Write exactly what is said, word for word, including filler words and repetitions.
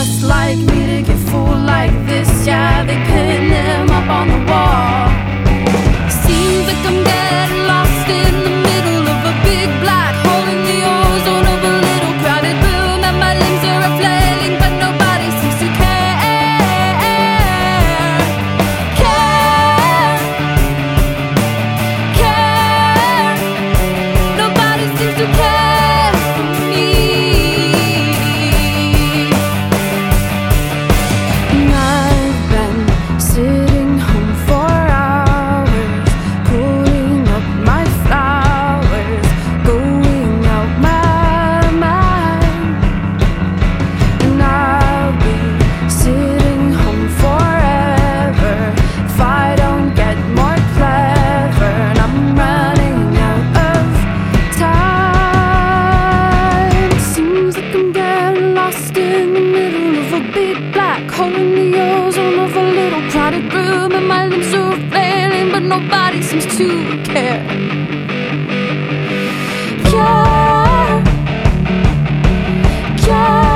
just like me to get fooled like this. Yeah, they pin him up on the wall. Seems like I'm getting lost in the middle of a big black hole in the ozone of a little crowded room, and my limbs are flailing, but nobody seems to care. Care, care. Nobody seems to care for me. And I've been sitting home for hours, pulling up my flowers, going out my mind. And I'll be sitting home forever if I don't get more clever. And I'm running out of time. Seems like I'm getting lost in the middle of a big black hole in the ozone of a little crowded room, and my limbs are flailing, but nobody seems to care. Care, care.